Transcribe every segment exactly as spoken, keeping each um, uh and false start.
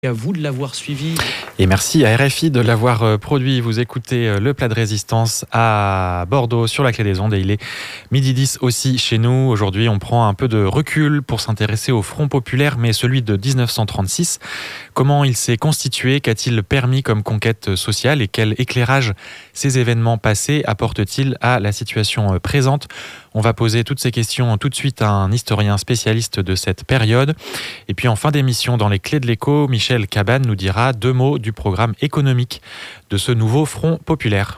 Et à vous de l'avoir suivi. Et merci à R F I de l'avoir produit. Vous écoutez le plat de résistance à Bordeaux sur la Clé des Ondes et il est midi dix aussi chez nous. Aujourd'hui, on prend un peu de recul pour s'intéresser au Front populaire, mais celui de dix-neuf cent trente-six. Comment il s'est constitué? Qu'a-t-il permis comme conquête sociale? Et quel éclairage ces événements passés apportent-ils à la situation présente? On va poser toutes ces questions tout de suite à un historien spécialiste de cette période. Et puis en fin d'émission, dans les Clés de l'écho, Michel Cabane nous dira deux mots du programme économique de ce nouveau Front populaire.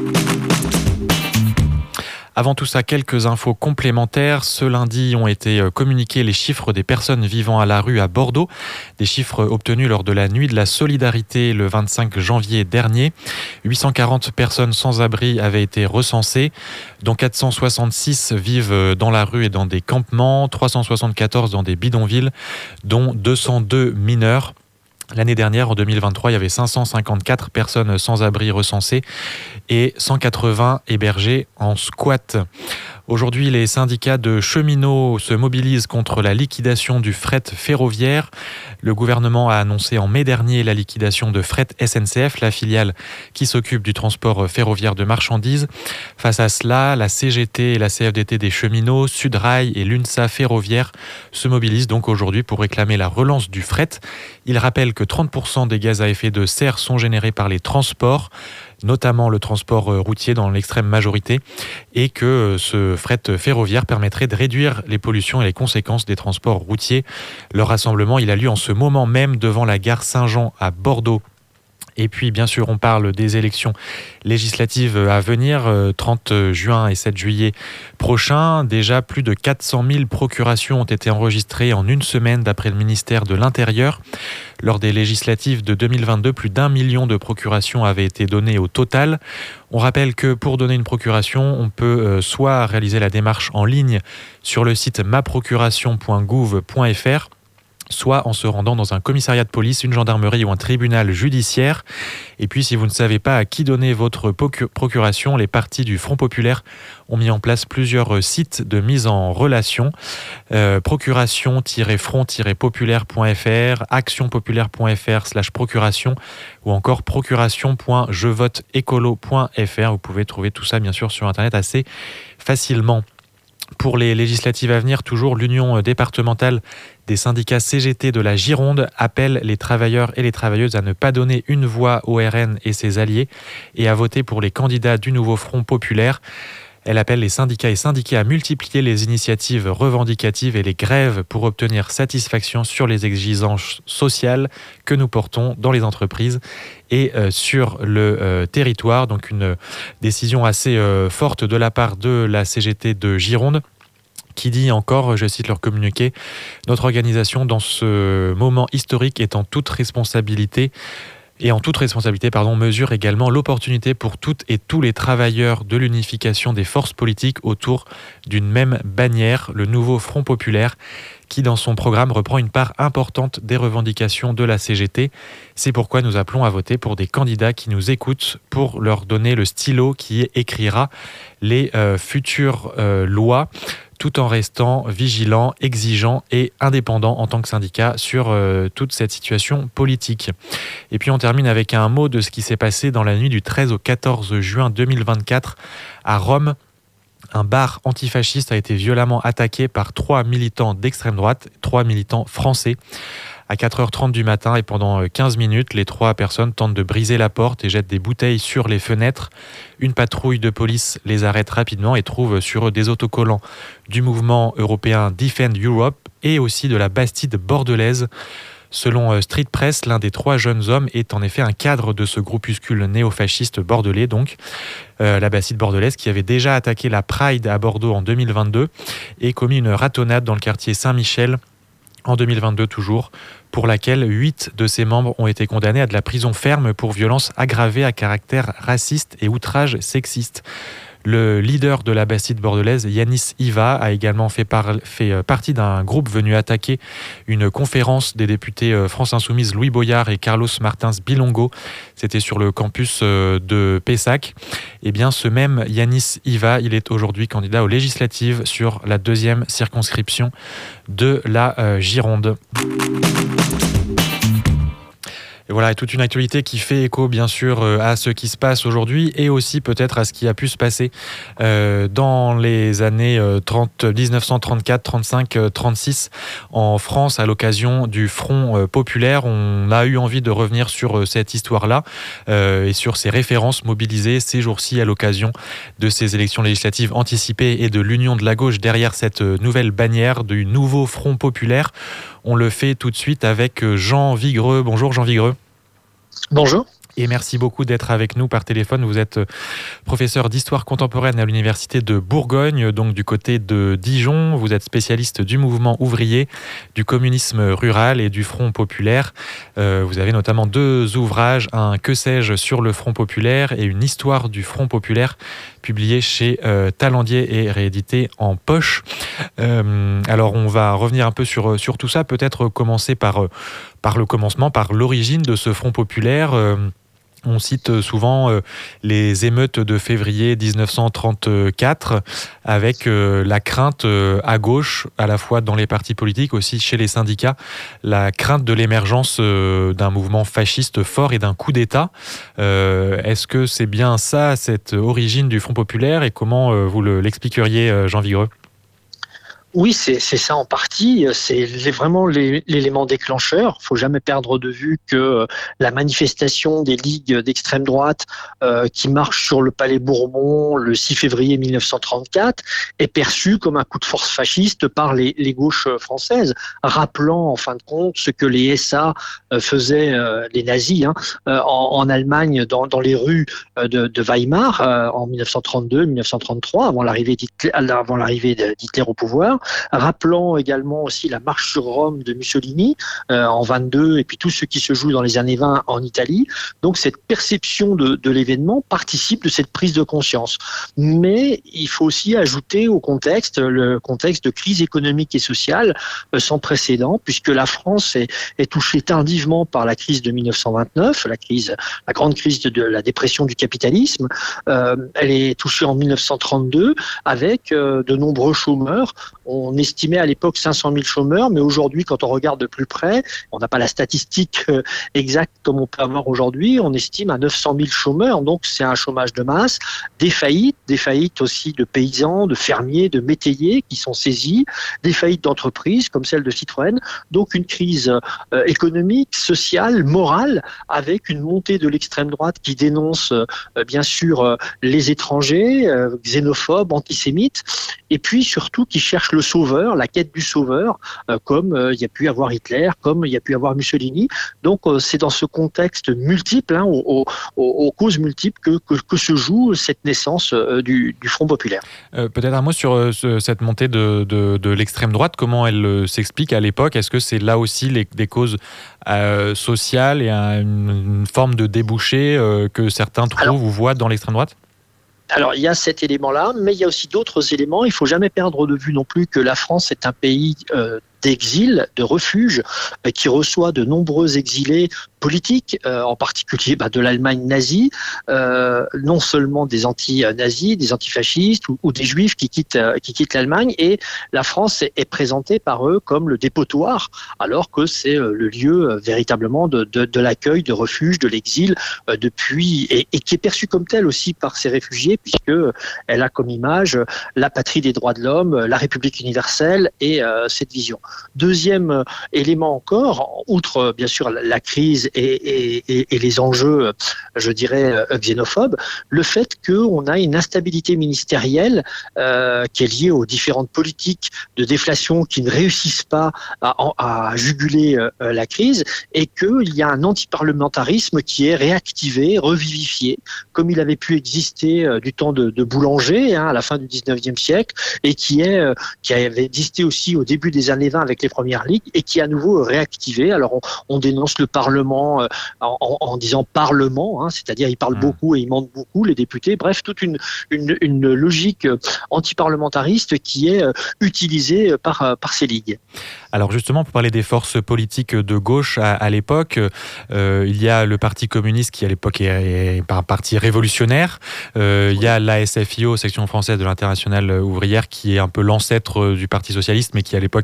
Avant tout ça, quelques infos complémentaires. Ce lundi ont été communiqués les chiffres des personnes vivant à la rue à Bordeaux. Des chiffres obtenus lors de la nuit de la solidarité le vingt-cinq janvier dernier. huit cent quarante personnes sans abri avaient été recensées, dont quatre cent soixante-six vivent dans la rue et dans des campements, trois cent soixante-quatorze dans des bidonvilles, dont deux cent deux mineurs. L'année dernière, en deux mille vingt-trois, il y avait cinq cent cinquante-quatre personnes sans abri recensées et cent quatre-vingts hébergées en squat. Aujourd'hui, les syndicats de cheminots se mobilisent contre la liquidation du fret ferroviaire. Le gouvernement a annoncé en mai dernier la liquidation de Fret S N C F, la filiale qui s'occupe du transport ferroviaire de marchandises. Face à cela, la C G T et la C F D T des cheminots, Sudrail et l'UNSA ferroviaire se mobilisent donc aujourd'hui pour réclamer la relance du fret. Ils rappellent que trente pour cent des gaz à effet de serre sont générés par les transports, notamment le transport routier dans l'extrême majorité, et que ce fret ferroviaire permettrait de réduire les pollutions et les conséquences des transports routiers. Le rassemblement, il a lieu en ce moment même devant la gare Saint-Jean à Bordeaux. Et puis, bien sûr, on parle des élections législatives à venir, trente juin et sept juillet prochains. Déjà, plus de quatre cent mille procurations ont été enregistrées en une semaine, d'après le ministère de l'Intérieur. Lors des législatives de deux mille vingt-deux, plus d'un million de procurations avaient été données au total. On rappelle que pour donner une procuration, on peut soit réaliser la démarche en ligne sur le site ma procuration point gouv point f r, soit en se rendant dans un commissariat de police, une gendarmerie ou un tribunal judiciaire. Et puis, si vous ne savez pas à qui donner votre procuration, les partis du Front populaire ont mis en place plusieurs sites de mise en relation. Euh, procuration-front-populaire point f r, actionpopulaire point f r slash procuration ou encore procuration point je vote écolo point f r. Vous pouvez trouver tout ça, bien sûr, sur Internet assez facilement. Pour les législatives à venir, toujours l'Union départementale des syndicats C G T de la Gironde appelle les travailleurs et les travailleuses à ne pas donner une voix au R N et ses alliés et à voter pour les candidats du nouveau Front populaire. Elle appelle les syndicats et syndiqués à multiplier les initiatives revendicatives et les grèves pour obtenir satisfaction sur les exigences sociales que nous portons dans les entreprises et euh, sur le euh, territoire. Donc une décision assez euh, forte de la part de la C G T de Gironde, qui dit encore, je cite leur communiqué, « Notre organisation dans ce moment historique est en toute responsabilité et en toute responsabilité, pardon, mesure également l'opportunité pour toutes et tous les travailleurs de l'unification des forces politiques autour d'une même bannière, le nouveau Front populaire, qui dans son programme reprend une part importante des revendications de la C G T. C'est pourquoi nous appelons à voter pour des candidats qui nous écoutent pour leur donner le stylo qui écrira les euh, futures euh, lois, tout en restant vigilant, exigeant et indépendant en tant que syndicat sur euh, toute cette situation politique. » Et puis on termine avec un mot de ce qui s'est passé dans la nuit du treize au quatorze juin deux mille vingt-quatre à Rome. Un bar antifasciste a été violemment attaqué par trois militants d'extrême droite, trois militants français. À quatre heures trente du matin et pendant quinze minutes, les trois personnes tentent de briser la porte et jettent des bouteilles sur les fenêtres. Une patrouille de police les arrête rapidement et trouve sur eux des autocollants du mouvement européen Defend Europe et aussi de la Bastide bordelaise. Selon Street Press, l'un des trois jeunes hommes est en effet un cadre de ce groupuscule néofasciste bordelais, donc euh, la Bastide bordelaise, qui avait déjà attaqué la Pride à Bordeaux en deux mille vingt-deux et commis une ratonnade dans le quartier Saint-Michel en deux mille vingt-deux toujours, pour laquelle huit de ses membres ont été condamnés à de la prison ferme pour violences aggravées à caractère raciste et outrage sexiste. Le leader de la Bastide bordelaise, Yanis Iva, a également fait, par, fait partie d'un groupe venu attaquer une conférence des députés France Insoumise Louis Boyard et Carlos Martins Bilongo. C'était sur le campus de Pessac. Et bien, ce même Yanis Iva, il est aujourd'hui candidat aux législatives sur la deuxième circonscription de la Gironde. Et voilà, et toute une actualité qui fait écho bien sûr à ce qui se passe aujourd'hui et aussi peut-être à ce qui a pu se passer euh, dans les années trente, dix-neuf cent trente-quatre, trente-cinq, trente-six en France à l'occasion du Front populaire. On a eu envie de revenir sur cette histoire-là euh, et sur ces références mobilisées ces jours-ci à l'occasion de ces élections législatives anticipées et de l'union de la gauche derrière cette nouvelle bannière du nouveau Front populaire. On le fait tout de suite avec Jean Vigreux. Bonjour Jean Vigreux. Bonjour. Et merci beaucoup d'être avec nous par téléphone. Vous êtes professeur d'histoire contemporaine à l'université de Bourgogne, donc du côté de Dijon. Vous êtes spécialiste du mouvement ouvrier, du communisme rural et du Front populaire. Euh, vous avez notamment deux ouvrages, un Que sais-je sur le Front populaire et une histoire du Front populaire, publié chez euh, Talandier et réédité en poche. Euh, alors on va revenir un peu sur, sur tout ça, peut-être commencer par, par le commencement, par l'origine de ce Front populaire. Euh, On cite souvent euh, les émeutes de février dix-neuf cent trente-quatre avec euh, la crainte euh, à gauche, à la fois dans les partis politiques, aussi chez les syndicats, la crainte de l'émergence euh, d'un mouvement fasciste fort et d'un coup d'État. Euh, est-ce que c'est bien ça, cette origine du Front populaire, et comment euh, vous le, l'expliqueriez, euh, Jean Vigreux ? Oui, c'est, c'est ça en partie. C'est les, vraiment les, l'élément déclencheur. Il faut jamais perdre de vue que la manifestation des ligues d'extrême droite euh, qui marchent sur le Palais Bourbon le six février mille neuf cent trente-quatre est perçue comme un coup de force fasciste par les, les gauches françaises, rappelant en fin de compte ce que les S A faisaient, euh, les nazis, hein, en, en Allemagne, dans, dans les rues de, de Weimar euh, en mille neuf cent trente-deux mille neuf cent trente-trois, avant l'arrivée d'Hitler, avant l'arrivée d'Hitler au pouvoir. Rappelant également aussi la marche sur Rome de Mussolini euh, en vingt-deux et puis tout ce qui se joue dans les années vingt en Italie. Donc cette perception de, de l'événement participe de cette prise de conscience. Mais il faut aussi ajouter au contexte le contexte de crise économique et sociale euh, sans précédent, puisque la France est, est touchée tardivement par la crise de mille neuf cent vingt-neuf, la crise, la grande crise de, de la dépression du capitalisme. Euh, elle est touchée en mille neuf cent trente-deux avec euh, de nombreux chômeurs. On estimait à l'époque cinq cent mille chômeurs, mais aujourd'hui, quand on regarde de plus près, on n'a pas la statistique exacte comme on peut avoir aujourd'hui, on estime à neuf cent mille chômeurs, donc c'est un chômage de masse, des faillites, des faillites aussi de paysans, de fermiers, de métayers qui sont saisis, des faillites d'entreprises comme celle de Citroën, donc une crise euh, économique, sociale, morale, avec une montée de l'extrême droite qui dénonce euh, bien sûr euh, les étrangers, euh, xénophobes, antisémites, et puis surtout qui cherche le sauveur, la quête du sauveur, euh, comme euh, il y a pu avoir Hitler, comme il y a pu avoir Mussolini. Donc euh, c'est dans ce contexte multiple, hein, aux, aux, aux causes multiples, que, que, que se joue cette naissance euh, du, du Front populaire. Euh, peut-être un mot sur euh, ce, cette montée de, de, de l'extrême droite, comment elle euh, s'explique à l'époque ? Est-ce que c'est là aussi les, des causes euh, sociales et un, une, une forme de débouché euh, que certains trouvent Alors, ou voient dans l'extrême droite ? Alors, il y a cet élément-là, mais il y a aussi d'autres éléments. Il ne faut jamais perdre de vue non plus que la France est un pays euh, d'exil, de refuge, euh, qui reçoit de nombreux exilés politiques, euh, en particulier bah, de l'Allemagne nazie, euh, non seulement des anti-nazis, des antifascistes ou, ou des juifs qui quittent, euh, qui quittent l'Allemagne, et la France est, est présentée par eux comme le dépotoir, alors que c'est euh, le lieu euh, véritablement de, de, de l'accueil, de refuge, de l'exil, euh, depuis, et, et qui est perçu comme tel aussi par ces réfugiés, puisque elle a comme image la patrie des droits de l'homme, la République universelle et euh, cette vision. Deuxième euh, élément encore, outre euh, bien sûr la, la crise et, et, et les enjeux, je dirais, euh, xénophobes, le fait qu'on a une instabilité ministérielle euh, qui est liée aux différentes politiques de déflation qui ne réussissent pas à, à juguler euh, la crise, et qu'il y a un antiparlementarisme qui est réactivé, revivifié, comme il avait pu exister euh, du temps de, de Boulanger, hein, à la fin du dix-neuvième siècle, et qui, est, euh, qui avait existé aussi au début des années vingt avec les premières ligues, et qui est à nouveau réactivé. Alors on, on dénonce le Parlement euh, en, en, en disant Parlement, hein, c'est-à-dire ils parlent mmh. beaucoup et ils mentent beaucoup, les députés. Bref, toute une, une, une logique antiparlementariste qui est euh, utilisée par, euh, par ces ligues. Alors justement, pour parler des forces politiques de gauche à, à l'époque, euh, il y a le Parti communiste qui à l'époque est, est un parti révolutionnaire. Euh, il y a l'A S F I O, section française de l'Internationale ouvrière, qui est un peu l'ancêtre du Parti socialiste, mais qui à l'époque est,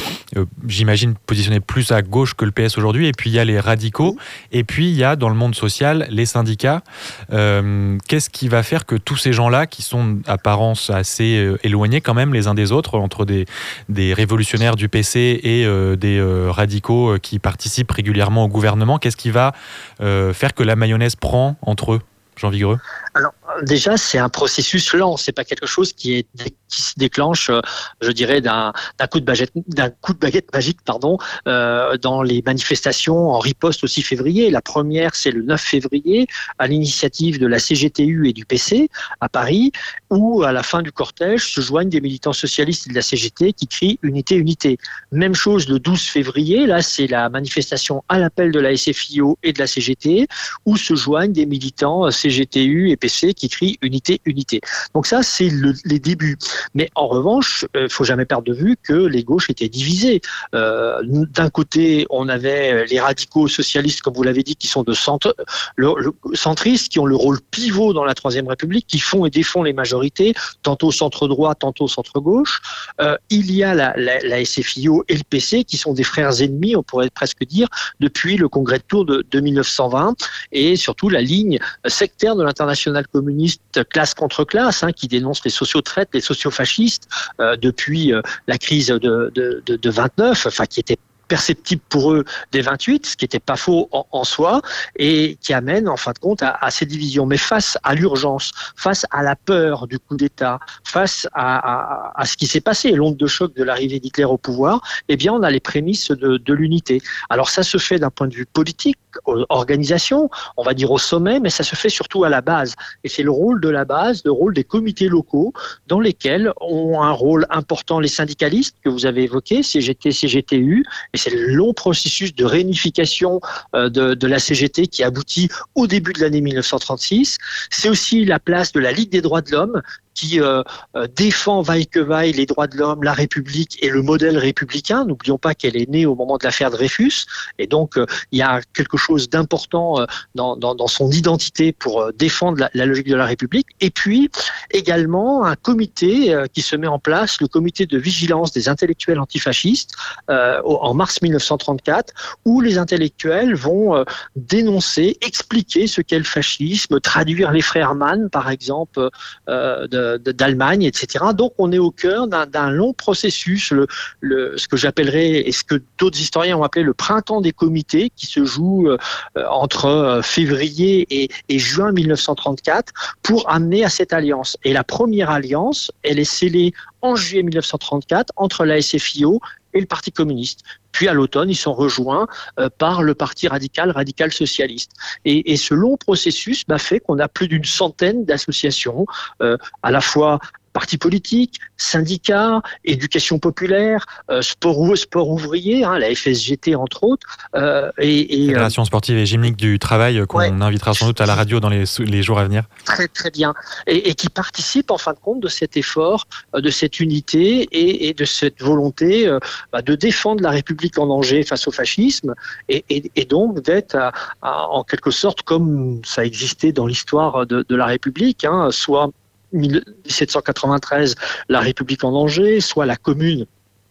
euh, j'imagine, positionnés plus à gauche que le P S aujourd'hui. Et puis, il y a les radicaux. Et puis, il y a, dans le monde social, les syndicats. Euh, qu'est-ce qui va faire que tous ces gens-là, qui sont d'apparence assez euh, éloignés quand même les uns des autres, entre des, des révolutionnaires du P C et euh, des euh, radicaux qui participent régulièrement au gouvernement, qu'est-ce qui va euh, faire que la mayonnaise prend entre eux, Jean Vigreux ? Alors, déjà, c'est un processus lent. C'est pas quelque chose qui, est, qui se déclenche, euh, je dirais, d'un, d'un coup de baguette, d'un coup de baguette magique, pardon, euh, dans les manifestations en riposte au six février. La première, c'est le neuf février, à l'initiative de la C G T U et du P C à Paris, où à la fin du cortège se joignent des militants socialistes de la C G T qui crient unité, unité. Même chose le douze février. Là, c'est la manifestation à l'appel de la S F I O et de la C G T, où se joignent des militants C G T U et P C qui crient unité, unité. Donc ça, c'est le, les débuts. Mais en revanche, il euh, faut jamais perdre de vue que les gauches étaient divisées. Euh, d'un côté, on avait les radicaux socialistes, comme vous l'avez dit, qui sont de centre, le, le, centristes, qui ont le rôle pivot dans la Troisième République, qui font et défont les majorités, tantôt centre-droit, tantôt centre-gauche. Euh, il y a la, la, la S F I O et le P C, qui sont des frères ennemis, on pourrait presque dire, depuis le congrès de Tours de, de mille neuf cent vingt, et surtout la ligne sectaire de l'international communiste classe contre classe, hein, qui dénonce les sociotraites, les sociofascistes, euh, depuis euh, la crise de, de, de, de vingt-neuf, enfin qui était perceptible pour eux des vingt-huit, ce qui n'était pas faux en, en soi, et qui amène en fin de compte à, à ces divisions. Mais face à l'urgence, face à la peur du coup d'État, face à, à, à ce qui s'est passé, l'onde de choc de l'arrivée d'Hitler au pouvoir, eh bien on a les prémices de, de l'unité. Alors ça se fait d'un point de vue politique, organisation, on va dire au sommet, mais ça se fait surtout à la base. Et c'est le rôle de la base, le rôle des comités locaux, dans lesquels ont un rôle important les syndicalistes que vous avez évoqués, C G T, C G T U, et c'est le long processus de réunification euh, de, de la C G T qui aboutit au début de l'année mille neuf cent trente-six. C'est aussi la place de la Ligue des droits de l'homme qui euh, euh, défend vaille que vaille les droits de l'homme, la République et le modèle républicain. N'oublions pas qu'elle est née au moment de l'affaire Dreyfus, et donc euh, il y a quelque chose d'important euh, dans, dans, dans son identité pour euh, défendre la, la logique de la République. Et puis également un comité euh, qui se met en place, le comité de vigilance des intellectuels antifascistes, euh, en mars mille neuf cent trente-quatre, où les intellectuels vont euh, dénoncer, expliquer ce qu'est le fascisme, traduire les frères Mann, par exemple, euh, de d'Allemagne, et cetera. Donc on est au cœur d'un, d'un long processus, le, le, ce que j'appellerais, et ce que d'autres historiens ont appelé le printemps des comités, qui se joue euh, entre euh, février et, et juin mille neuf cent trente-quatre, pour amener à cette alliance. Et la première alliance, elle est scellée en juillet mille neuf cent trente-quatre entre la S F I O et le Parti communiste. Puis à l'automne, ils sont rejoints euh, par le Parti radical, radical socialiste. Et, et ce long processus bah, fait qu'on a plus d'une centaine d'associations, euh, à la fois partis politiques, syndicats, éducation populaire, euh, sport, ou, sport ouvrier, hein, la F S G T entre autres. Euh, et, et, Fédération sportive et gymnique du travail, qu'on ouais, invitera sans doute à la radio dans les, les jours à venir. Très très bien. Et, et qui participent en fin de compte de cet effort, de cette unité et, et de cette volonté euh, bah, de défendre la République en danger face au fascisme, et, et, et donc d'être à, à, en quelque sorte comme ça existait dans l'histoire de, de la République, hein, soit dix-sept cent quatre-vingt-treize, la République en danger, soit la commune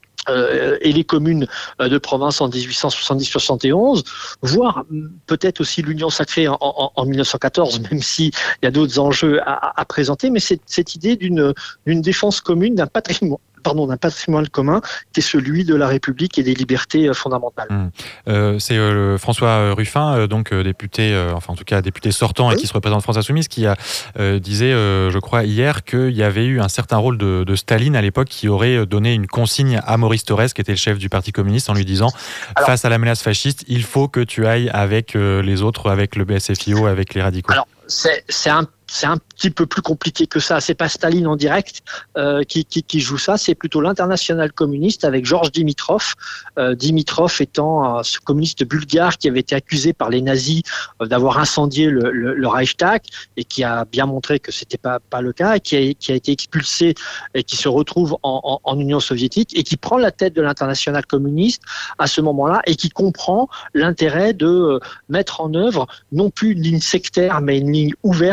euh, et les communes de province en dix-huit cent soixante-dix soixante et onze, voire peut-être aussi l'Union sacrée en, en, en mille neuf cent quatorze, même s'il y a d'autres enjeux à, à présenter, mais c'est cette idée d'une, d'une défense commune, d'un patrimoine, pardon, d'un patrimoine commun qui est celui de la République et des libertés fondamentales. Mmh. Euh, c'est euh, François Ruffin, euh, donc euh, député, euh, enfin en tout cas député sortant oui. et qui se représente France Insoumise, qui a, euh, disait, euh, je crois hier, qu'il y avait eu un certain rôle de, de Staline à l'époque qui aurait donné une consigne à Maurice Thorez, qui était le chef du Parti communiste, en lui disant alors, face à la menace fasciste, il faut que tu ailles avec euh, les autres, avec le B S F I O, avec les radicaux. Alors, c'est, c'est un C'est un petit peu plus compliqué que ça. C'est pas Staline en direct euh, qui, qui, qui joue ça. C'est plutôt l'international communiste avec Georges Dimitrov. Euh, Dimitrov étant euh, ce communiste bulgare qui avait été accusé par les nazis euh, d'avoir incendié le, le, le Reichstag et qui a bien montré que c'était pas pas le cas, et qui a, qui a été expulsé et qui se retrouve en, en, en Union soviétique et qui prend la tête de l'international communiste à ce moment-là et qui comprend l'intérêt de euh, mettre en œuvre non plus une ligne sectaire mais une ligne ouverte, une ligne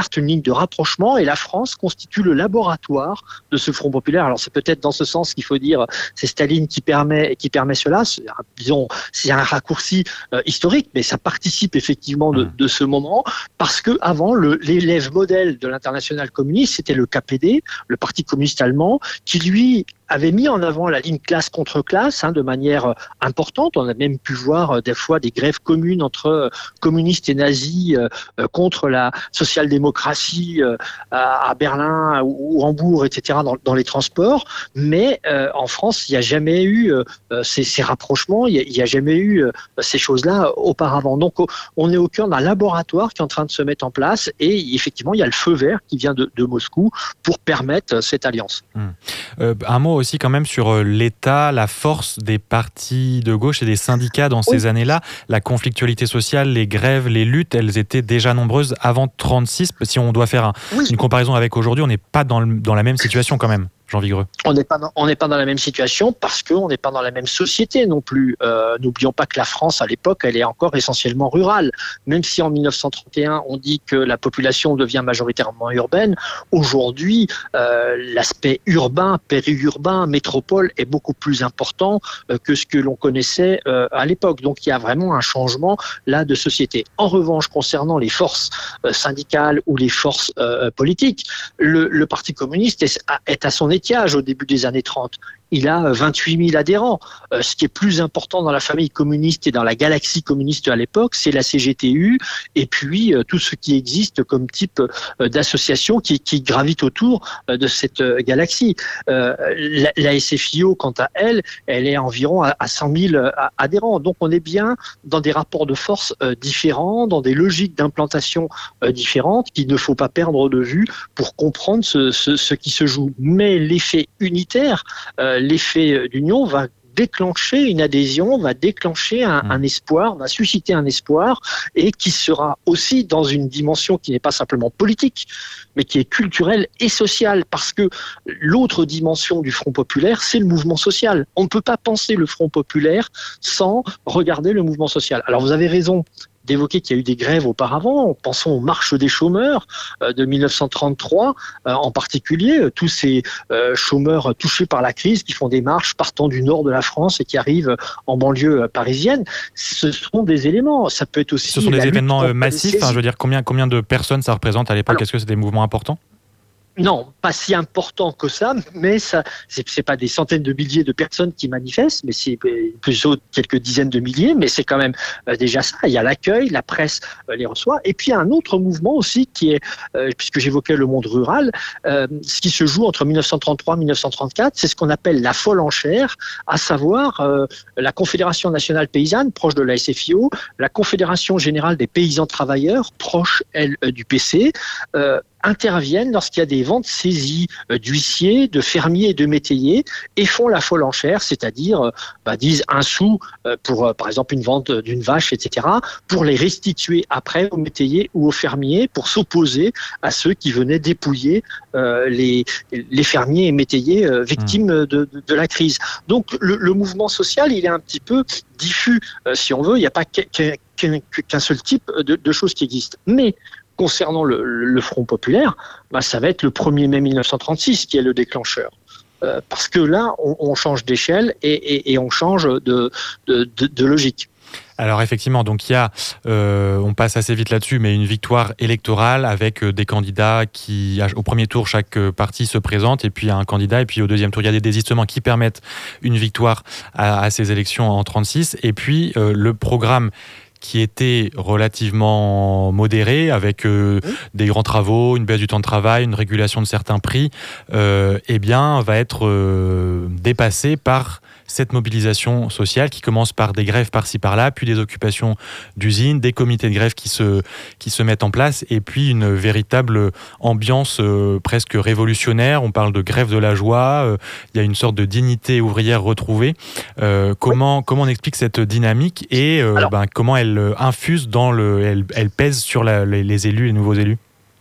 de rapprochement, et la France constitue le laboratoire de ce Front populaire. Alors c'est peut-être dans ce sens qu'il faut dire, c'est Staline qui permet, qui permet cela. C'est, disons, c'est un raccourci euh, historique, mais ça participe effectivement de, de ce moment, parce que avant, le, l'élève modèle de l'international communiste, c'était le K P D, le Parti communiste allemand, qui lui avait mis en avant la ligne classe contre classe hein, de manière importante. On a même pu voir euh, des fois des grèves communes entre euh, communistes et nazis euh, euh, contre la social-démocratie euh, à, à Berlin ou, ou Hambourg, et cetera dans, dans les transports. Mais euh, en France, il n'y a jamais eu euh, ces, ces rapprochements, il n'y a, a jamais eu euh, ces choses-là auparavant. Donc on est au cœur d'un laboratoire qui est en train de se mettre en place, et effectivement il y a le feu vert qui vient de, de Moscou pour permettre cette alliance. Mmh. Euh, un mot aussi quand même sur l'État, la force des partis de gauche et des syndicats dans ces oui. années-là. La conflictualité sociale, les grèves, les luttes, elles étaient déjà nombreuses avant trente-six. Si on doit faire un, oui. une comparaison avec aujourd'hui, on n'est pas dans, le, dans la même situation quand même. Jean Vigreux. On n'est pas dans, on n'est pas dans la même situation parce qu'on n'est pas dans la même société non plus. Euh, n'oublions pas que la France, à l'époque, elle est encore essentiellement rurale. Même si en mille neuf cent trente et un, on dit que la population devient majoritairement urbaine, aujourd'hui, euh, l'aspect urbain, périurbain, métropole est beaucoup plus important euh, que ce que l'on connaissait euh, à l'époque. Donc, il y a vraiment un changement là de société. En revanche, concernant les forces euh, syndicales ou les forces euh, politiques, le, le Parti communiste est, est à son étiage au début des années trente. Il a vingt-huit mille adhérents. Euh, ce qui est plus important dans la famille communiste et dans la galaxie communiste à l'époque, c'est la C G T U et puis euh, tout ce qui existe comme type euh, d'association qui, qui gravite autour euh, de cette euh, galaxie. Euh, la, la S F I O, quant à elle, elle est environ à, à cent mille euh, adhérents. Donc on est bien dans des rapports de force euh, différents, dans des logiques d'implantation euh, différentes qu'il ne faut pas perdre de vue pour comprendre ce, ce, ce qui se joue. Mais l'effet unitaire, euh, l'effet d'union va déclencher une adhésion, va déclencher un, un espoir, va susciter un espoir, et qui sera aussi dans une dimension qui n'est pas simplement politique, mais qui est culturelle et sociale, parce que l'autre dimension du Front populaire, c'est le mouvement social. On ne peut pas penser le Front populaire sans regarder le mouvement social. Alors vous avez raison d'évoquer qu'il y a eu des grèves auparavant. Pensons aux marches des chômeurs euh, de mille neuf cent trente-trois, euh, en particulier, euh, tous ces euh, chômeurs touchés par la crise qui font des marches partant du nord de la France et qui arrivent en banlieue euh, parisienne. Ce sont des éléments. Ça peut être aussi. Ce sont des événements euh, massifs. Enfin, je veux dire, combien, combien de personnes ça représente à l'époque? Alors, est-ce que c'est des mouvements importants? Non, pas si important que ça, mais ça, c'est, c'est pas des centaines de milliers de personnes qui manifestent, mais c'est plutôt quelques dizaines de milliers, mais c'est quand même euh, déjà ça. Il y a l'accueil, la presse euh, les reçoit, et puis un autre mouvement aussi qui est, euh, puisque j'évoquais le monde rural, euh, ce qui se joue entre mille neuf cent trente-trois et mille neuf cent trente-quatre, c'est ce qu'on appelle la folle enchère, à savoir euh, la Confédération nationale paysanne, proche de la S F I O, la Confédération générale des paysans travailleurs, proche, elle, du P C, euh, interviennent lorsqu'il y a des ventes saisies euh, d'huissiers, de fermiers et de métayers, et font la folle enchère, c'est-à-dire euh, bah, disent un sou euh, pour, euh, par exemple, une vente d'une vache, et cetera, pour les restituer après aux métayers ou aux fermiers, pour s'opposer à ceux qui venaient dépouiller euh, les, les fermiers et métayers euh, victimes mmh. de, de, de la crise. Donc le, le mouvement social, il est un petit peu diffus, euh, si on veut. Il n'y a pas qu'un, qu'un, qu'un seul type de, de choses qui existent. Mais concernant le, le Front populaire, bah, ça va être le premier mai mille neuf cent trente-six qui est le déclencheur. Euh, parce que là, on, on change d'échelle et, et, et on change de, de, de, de logique. Alors effectivement, donc il y a, euh, on passe assez vite là-dessus, mais une victoire électorale avec des candidats qui, au premier tour, chaque parti se présente, et puis il y a un candidat, et puis au deuxième tour, il y a des désistements qui permettent une victoire à, à ces élections en trente-six, et puis euh, le programme qui était relativement modéré, avec euh, oui. des grands travaux, une baisse du temps de travail, une régulation de certains prix, euh, eh bien, va être euh, dépassé par cette mobilisation sociale qui commence par des grèves par-ci par-là, puis des occupations d'usines, des comités de grève qui se, qui se mettent en place, et puis une véritable ambiance euh, presque révolutionnaire. On parle de grève de la joie, euh, il y a une sorte de dignité ouvrière retrouvée. Euh, comment, oui. comment on explique cette dynamique et euh, ben, comment elle infuse dans le, elle, elle pèse sur la, les, les élus, les nouveaux élus?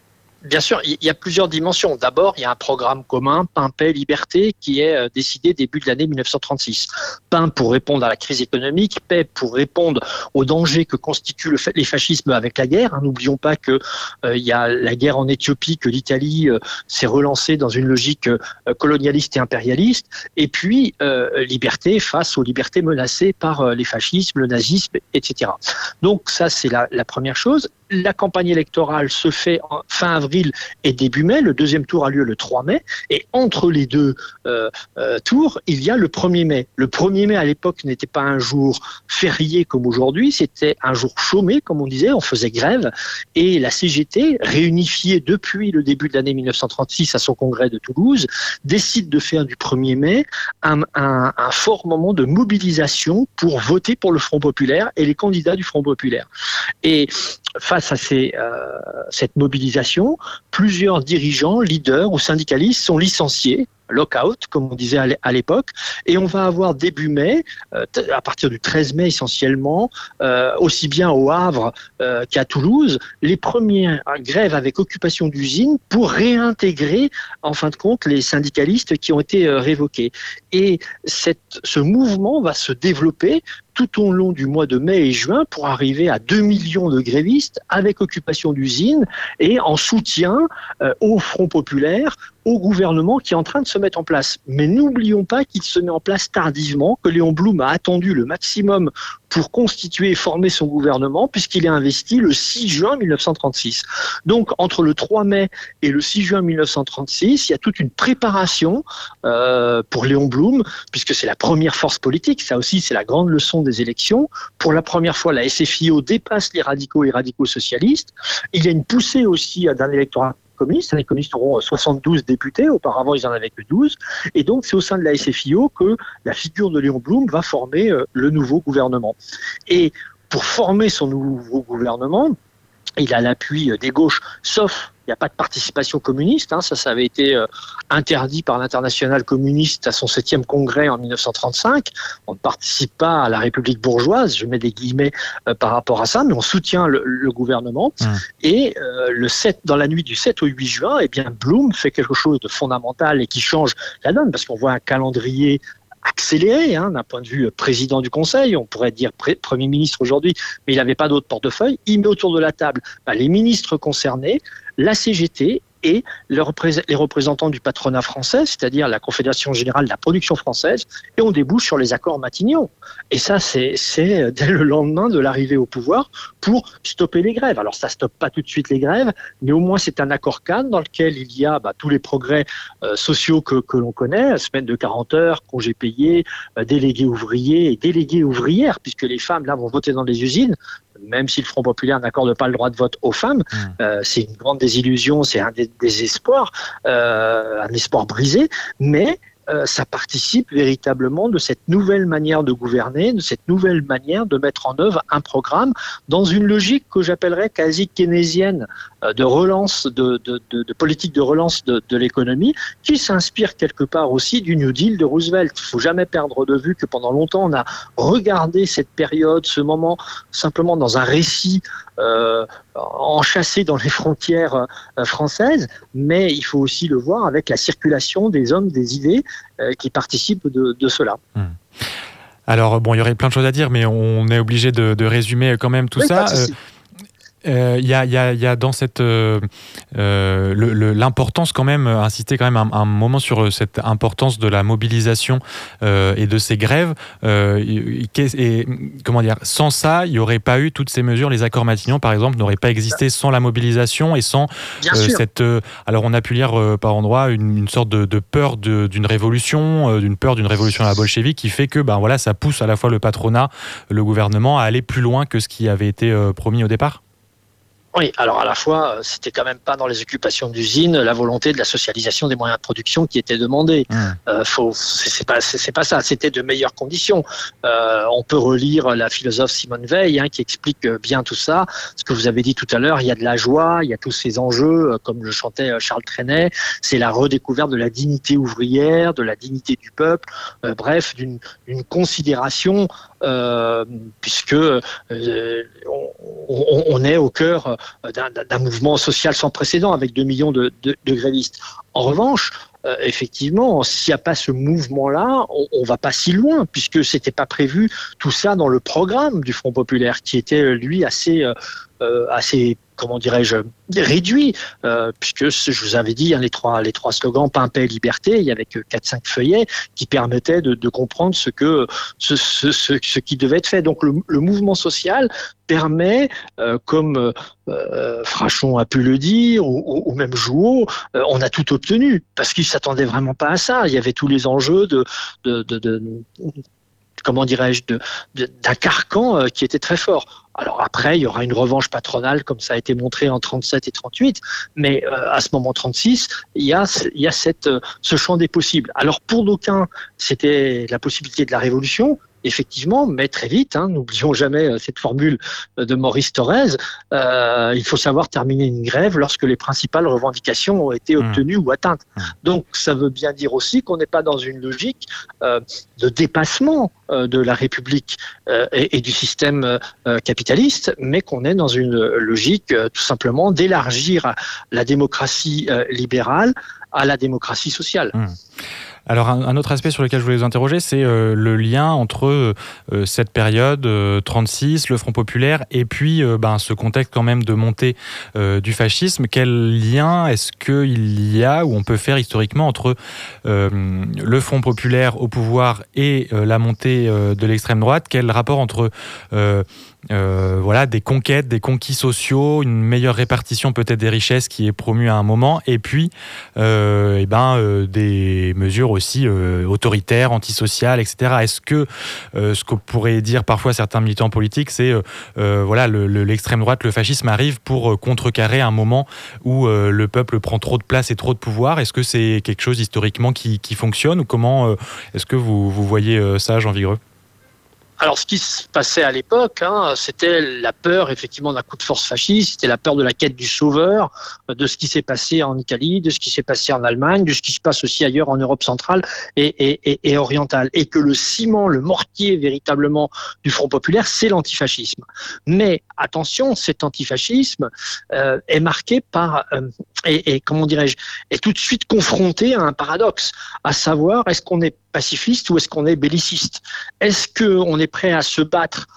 Bien sûr, il y a plusieurs dimensions. D'abord, il y a un programme commun, Pain, Paix, Liberté, qui est décidé début de l'année mille neuf cent trente-six. Pain pour répondre à la crise économique, Paix pour répondre aux dangers que constituent le, les fascismes avec la guerre. N'oublions pas qu'il euh, y a la guerre en Éthiopie, que l'Italie euh, s'est relancée dans une logique euh, colonialiste et impérialiste. Et puis, euh, liberté face aux libertés menacées par euh, les fascismes, le nazisme, et cetera. Donc ça, c'est la, la première chose. La campagne électorale se fait en fin avril et début mai. Le deuxième tour a lieu le trois mai. Et entre les deux euh, euh, tours, il y a le premier mai. Le premier mai, à l'époque, n'était pas un jour férié comme aujourd'hui. C'était un jour chômé, comme on disait. On faisait grève. Et la C G T, réunifiée depuis le début de l'année mille neuf cent trente-six à son congrès de Toulouse, décide de faire du premier mai un, un, un fort moment de mobilisation pour voter pour le Front populaire et les candidats du Front populaire. Et face à ces, euh, cette mobilisation, plusieurs dirigeants, leaders ou syndicalistes sont licenciés, lock-out, comme on disait à l'époque, et on va avoir début mai, euh, à partir du treize mai essentiellement, euh, aussi bien au Havre euh, qu'à Toulouse, les premières grèves avec occupation d'usines pour réintégrer, en fin de compte, les syndicalistes qui ont été euh, révoqués. Et cette, ce mouvement va se développer tout au long du mois de mai et juin pour arriver à deux millions de grévistes avec occupation d'usines et en soutien euh, au Front populaire, au gouvernement qui est en train de se mettre en place. Mais n'oublions pas qu'il se met en place tardivement, que Léon Blum a attendu le maximum pour constituer et former son gouvernement, puisqu'il est investi le six juin mille neuf cent trente-six. Donc, entre le trois mai et le six juin mille neuf cent trente-six, il y a toute une préparation euh, pour Léon Blum, puisque c'est la première force politique. Ça aussi, c'est la grande leçon des élections. Pour la première fois, la S F I O dépasse les radicaux et radicaux socialistes. Il y a une poussée aussi d'un électorat communistes. Les communistes auront soixante-douze députés, auparavant ils n'en avaient que douze. Et donc c'est au sein de la S F I O que la figure de Léon Blum va former le nouveau gouvernement. Et pour former son nouveau gouvernement, il a l'appui des gauches, sauf il n'y a pas de participation communiste, hein, ça, ça avait été euh, interdit par l'internationale communiste à son septième congrès en mille neuf cent trente-cinq. On ne participe pas à la République bourgeoise, je mets des guillemets euh, par rapport à ça, mais on soutient le, le gouvernement. Mmh. Et euh, le sept, dans la nuit du sept au huit juin, eh bien, Blum fait quelque chose de fondamental et qui change la donne, parce qu'on voit un calendrier accéléré, hein, d'un point de vue président du Conseil, on pourrait dire pré- Premier ministre aujourd'hui, mais il n'avait pas d'autre portefeuille. Il met autour de la table bah, les ministres concernés, la C G T et les, représ- les représentants du patronat français, c'est-à-dire la Confédération Générale de la Production Française, et on débouche sur les accords Matignon. Et ça, c'est, c'est dès le lendemain de l'arrivée au pouvoir pour stopper les grèves. Alors ça ne stoppe pas tout de suite les grèves, mais au moins c'est un accord cadre dans lequel il y a bah, tous les progrès euh, sociaux que, que l'on connaît, semaine de quarante heures, congés payés, euh, délégués ouvriers et déléguées ouvrières, puisque les femmes là vont voter dans les usines, même si le Front populaire n'accorde pas le droit de vote aux femmes. Mmh. Euh, c'est une grande désillusion, c'est un dé- désespoir, euh, un espoir brisé, mais Euh, ça participe véritablement de cette nouvelle manière de gouverner, de cette nouvelle manière de mettre en œuvre un programme dans une logique que j'appellerais quasi keynésienne euh, de relance, de, de, de, de politique de relance de, de l'économie, qui s'inspire quelque part aussi du New Deal de Roosevelt. Il ne faut jamais perdre de vue que pendant longtemps, on a regardé cette période, ce moment, simplement dans un récit euh, enchâssé dans les frontières euh, françaises, mais il faut aussi le voir avec la circulation des hommes, des idées euh, qui participent de, de cela. Mmh. Alors, bon, il y aurait plein de choses à dire, mais on est obligé de, de résumer quand même tout oui, ça. Il euh, y, a, y, a, y a dans cette euh, euh, le, le, l'importance quand même, insister quand même un, un moment sur cette importance de la mobilisation euh, et de ces grèves. Euh, et, comment dire, sans ça, il n'y aurait pas eu toutes ces mesures. Les accords Matignon, par exemple, n'auraient pas existé sans la mobilisation et sans euh, cette. Euh, alors, on a pu lire euh, par endroits une, une sorte de, de peur de, d'une révolution, euh, d'une peur d'une révolution à la bolchevique, qui fait que, ben voilà, ça pousse à la fois le patronat, le gouvernement à aller plus loin que ce qui avait été euh, promis au départ. Oui, alors à la fois, c'était quand même pas dans les occupations d'usines la volonté de la socialisation des moyens de production qui était demandée. Mmh. Euh, faut, c'est, c'est pas, c'est, c'est pas ça. C'était de meilleures conditions. Euh, on peut relire la philosophe Simone Veil, hein, qui explique bien tout ça. Ce que vous avez dit tout à l'heure, il y a de la joie, il y a tous ces enjeux, comme le chantait Charles Trenet. C'est la redécouverte de la dignité ouvrière, de la dignité du peuple. Euh, bref, d'une, d'une considération, euh, puisque euh, on, on, on est au cœur d'un, d'un mouvement social sans précédent avec deux millions de, de, de grévistes. En revanche, Euh, effectivement, s'il n'y a pas ce mouvement-là, on ne va pas si loin, puisque ce n'était pas prévu tout ça dans le programme du Front populaire, qui était, lui, assez, euh, assez comment dirais-je, réduit, euh, puisque je vous avais dit, hein, les, trois, les trois slogans pain, paix, liberté, il y avait que quatre cinq feuillets qui permettaient de, de comprendre ce, que, ce, ce, ce, ce qui devait être fait. Donc le, le mouvement social permet, euh, comme euh, Frachon a pu le dire, ou, ou même Jouot, euh, on a tout obtenu, parce qu'ils ne s'attendaient vraiment pas à ça. Il y avait tous les enjeux de... de, de, de comment dirais-je, de, de, d'un carcan euh, qui était très fort. Alors après, il y aura une revanche patronale, comme ça a été montré en trente-sept et trente-huit, mais euh, à ce moment trente-six, il y a, il y a cette, ce champ des possibles. Alors pour d'aucuns, c'était la possibilité de la révolution, effectivement, mais très vite, hein, n'oublions jamais cette formule de Maurice Thorez, euh, il faut savoir terminer une grève lorsque les principales revendications ont été obtenues mmh. ou atteintes. Mmh. Donc ça veut bien dire aussi qu'on n'est pas dans une logique euh, de dépassement euh, de la République euh, et, et du système euh, capitaliste, mais qu'on est dans une logique euh, tout simplement d'élargir la démocratie euh, libérale à la démocratie sociale. Mmh. Alors un, un autre aspect sur lequel je voulais vous interroger, c'est euh, le lien entre euh, cette période euh, trente-six, le Front populaire, et puis euh, ben, ce contexte quand même de montée euh, du fascisme. Quel lien est-ce qu'il y a, ou on peut faire historiquement, entre euh, le Front populaire au pouvoir et euh, la montée euh, de l'extrême droite? Quel rapport entre euh, Euh, voilà, des conquêtes, des conquis sociaux, une meilleure répartition peut-être des richesses qui est promue à un moment, et puis euh, et ben, euh, des mesures aussi euh, autoritaires, antisociales, et cetera. Est-ce que euh, ce qu'on pourrait dire parfois certains militants politiques, c'est euh, euh, voilà, le, le, l'extrême droite, le fascisme arrive pour contrecarrer un moment où euh, le peuple prend trop de place et trop de pouvoir? Est-ce que c'est quelque chose historiquement qui, qui fonctionne, ou comment euh, est-ce que vous, vous voyez euh, ça, Jean Vigreux? Alors, ce qui se passait à l'époque, hein, c'était la peur, effectivement, d'un coup de force fasciste, c'était la peur de la quête du sauveur, de ce qui s'est passé en Italie, de ce qui s'est passé en Allemagne, de ce qui se passe aussi ailleurs en Europe centrale et, et, et, et orientale. Et que le ciment, le mortier, véritablement, du Front populaire, c'est l'antifascisme. Mais, attention, cet antifascisme euh, est marqué par... Euh, et, et, comment dirais-je, est tout de suite confronté à un paradoxe, à savoir, est-ce qu'on est pacifiste ou est-ce qu'on est belliciste? Est-ce qu'on est prêt à se battre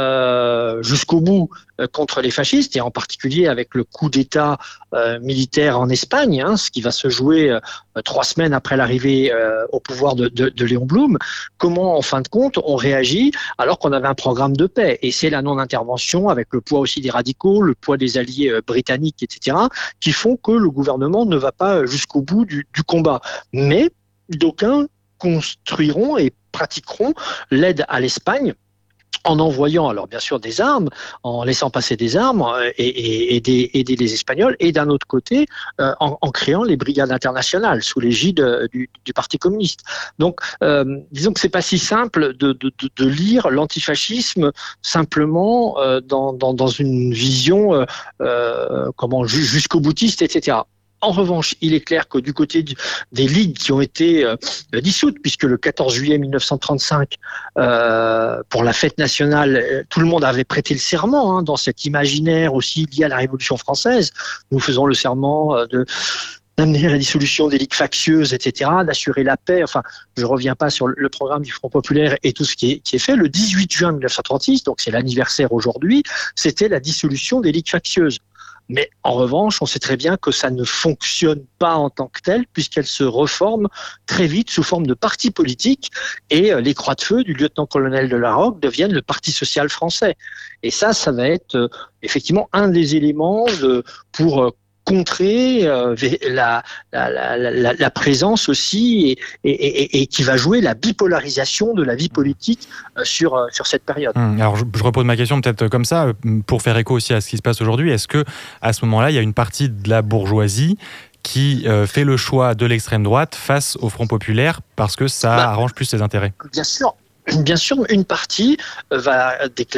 euh, jusqu'au bout euh, contre les fascistes, et en particulier avec le coup d'État euh, militaire en Espagne, hein, ce qui va se jouer euh, trois semaines après l'arrivée euh, au pouvoir de, de, de Léon Blum? Comment, en fin de compte, on réagit alors qu'on avait un programme de paix? Et c'est la non-intervention, avec le poids aussi des radicaux, le poids des alliés euh, britanniques, et cetera, qui font que le gouvernement ne va pas jusqu'au bout du, du combat. Mais d'aucuns construiront et pratiqueront l'aide à l'Espagne en envoyant, alors bien sûr, des armes, en laissant passer des armes et, et aider, aider les Espagnols, et d'un autre côté, euh, en, en créant les brigades internationales sous l'égide du, du Parti communiste. Donc, euh, disons que c'est pas si simple de, de, de, de lire l'antifascisme simplement euh, dans, dans, dans une vision euh, euh, comment jusqu'au boutiste, et cetera. En revanche, il est clair que du côté du, des ligues qui ont été euh, dissoutes, puisque le quatorze juillet mille neuf cent trente-cinq, euh, pour la fête nationale, euh, tout le monde avait prêté le serment, hein, dans cet imaginaire aussi lié à la Révolution française. Nous faisons le serment euh, de d'amener à la dissolution des ligues factieuses, et cetera, d'assurer la paix. Enfin, je reviens pas sur le programme du Front populaire et tout ce qui est, qui est fait. Le dix-huit juin mille neuf cent trente-six, donc c'est l'anniversaire aujourd'hui, c'était la dissolution des ligues factieuses. Mais en revanche, on sait très bien que ça ne fonctionne pas en tant que tel, puisqu'elle se reforme très vite sous forme de parti politique, et les croix de feu du lieutenant-colonel de la Roque deviennent le Parti social français. Et ça, ça va être euh, effectivement un des éléments de, pour euh, contrer euh, la, la, la, la, la présence aussi, et, et, et, et qui va jouer la bipolarisation de la vie politique euh, sur, euh, sur cette période. Hum, alors je, je repose ma question peut-être comme ça, pour faire écho aussi à ce qui se passe aujourd'hui. Est-ce que à ce moment-là, il y a une partie de la bourgeoisie qui euh, fait le choix de l'extrême droite face au Front populaire parce que ça bah, arrange plus ses intérêts? Bien sûr. Bien sûr, une partie va déclarer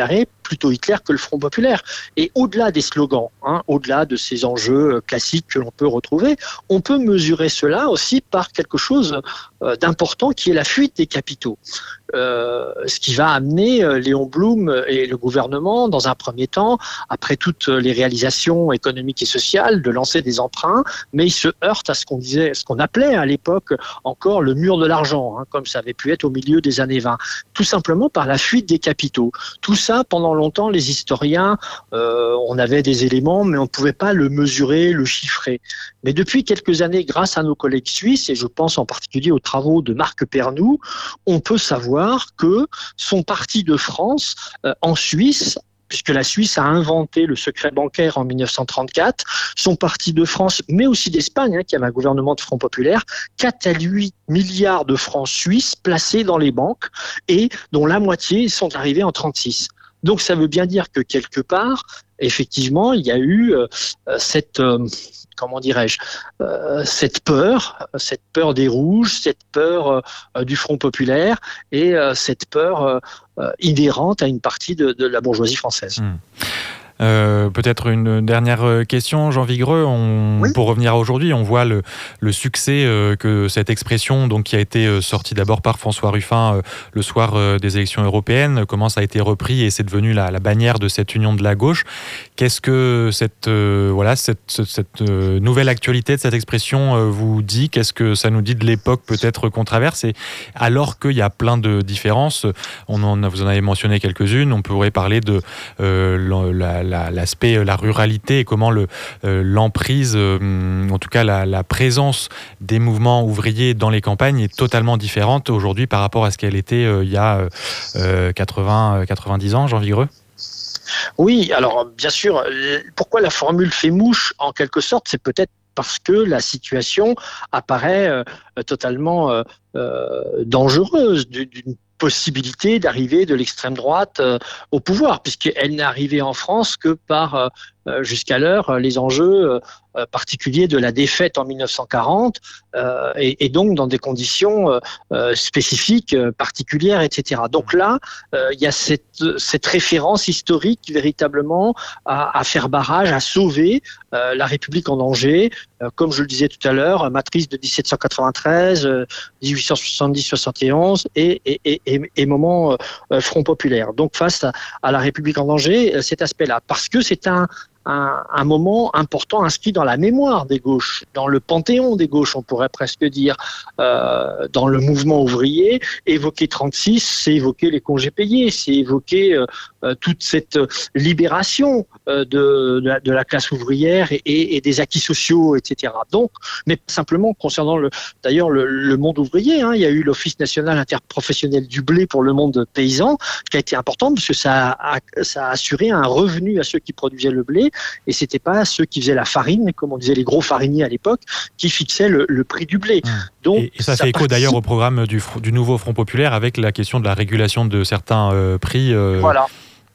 plutôt Hitler que le Front populaire. Et au-delà des slogans, hein, au-delà de ces enjeux classiques que l'on peut retrouver, on peut mesurer cela aussi par quelque chose euh, d'important qui est la fuite des capitaux. Euh, ce qui va amener euh, Léon Blum et le gouvernement, dans un premier temps, après toutes les réalisations économiques et sociales, de lancer des emprunts, mais il se heurte à ce qu'on disait, ce qu'on appelait à l'époque encore le mur de l'argent, hein, comme ça avait pu être au milieu des années vingt, tout simplement par la fuite des capitaux. Tout ça, pendant longtemps, les historiens, euh, on avait des éléments, mais on ne pouvait pas le mesurer, le chiffrer. Mais depuis quelques années, grâce à nos collègues suisses, et je pense en particulier aux travaux de Marc Pernoud, on peut savoir que sont partis de France euh, en Suisse, puisque la Suisse a inventé le secret bancaire en dix-neuf cent trente-quatre, sont partis de France, mais aussi d'Espagne, hein, qui avait un gouvernement de Front populaire, quatre à huit milliards de francs suisses placés dans les banques et dont la moitié sont arrivés en trente-six. Donc ça veut bien dire que quelque part, effectivement, il y a eu euh, cette... Euh, comment dirais-je, euh, cette peur, cette peur des Rouges, cette peur euh, du Front populaire et euh, cette peur euh, inhérente à une partie de, de la bourgeoisie française. Mmh. Euh, peut-être une dernière question, Jean Vigreux. On, oui. Pour revenir à aujourd'hui, on voit le, le succès euh, que cette expression, donc qui a été euh, sortie d'abord par François Ruffin euh, le soir euh, des élections européennes, comment ça a été repris et c'est devenu la, la bannière de cette union de la gauche. Qu'est-ce que cette euh, voilà cette, cette, cette euh, nouvelle actualité de cette expression euh, vous dit? Qu'est-ce que ça nous dit de l'époque peut-être qu'on traverse? Et alors qu'il y a plein de différences, on en a, vous en avez mentionné quelques-unes. On pourrait parler de euh, la La, l'aspect, la ruralité et comment le, euh, l'emprise, euh, en tout cas la, la présence des mouvements ouvriers dans les campagnes est totalement différente aujourd'hui par rapport à ce qu'elle était euh, il y a euh, quatre-vingts, quatre-vingt-dix ans, Jean Vigreux? Oui, alors bien sûr, pourquoi la formule fait mouche en quelque sorte, c'est peut-être parce que la situation apparaît euh, totalement euh, euh, dangereuse d'une possibilité d'arriver de l'extrême droite euh, au pouvoir, puisqu'elle n'est arrivée en France que par, euh, jusqu'alors, les enjeux euh, particuliers de la défaite en dix-neuf cent quarante, euh, et, et donc dans des conditions euh, spécifiques, euh, particulières, et cetera. Donc là, euh, il y a cette, cette référence historique véritablement à, à faire barrage, à sauver euh, la République en danger, euh, comme je le disais tout à l'heure, matrice de dix-sept cent quatre-vingt-treize, euh, dix-huit cent soixante-dix soixante et onze et, et, et, et, et moment euh, Front populaire. Donc face à, à la République en danger, euh, cet aspect-là, parce que c'est un Un, un moment important inscrit dans la mémoire des gauches, dans le panthéon des gauches, on pourrait presque dire, euh, dans le mouvement ouvrier. Évoquer trente-six, c'est évoquer les congés payés, c'est évoquer euh, euh, toute cette libération euh, de, de, la, de la classe ouvrière et, et, et des acquis sociaux, et cetera. Donc, mais simplement concernant le, d'ailleurs le, le monde ouvrier, hein, il y a eu l'Office national interprofessionnel du blé pour le monde paysan, qui a été important parce que ça a, ça a assuré un revenu à ceux qui produisaient le blé. Et c'était pas ceux qui faisaient la farine, comme on disait les gros fariniers à l'époque, qui fixaient le, le prix du blé. Donc, et, et ça, ça fait écho d'ailleurs au programme du, du nouveau Front populaire avec la question de la régulation de certains euh, prix. Euh... Voilà.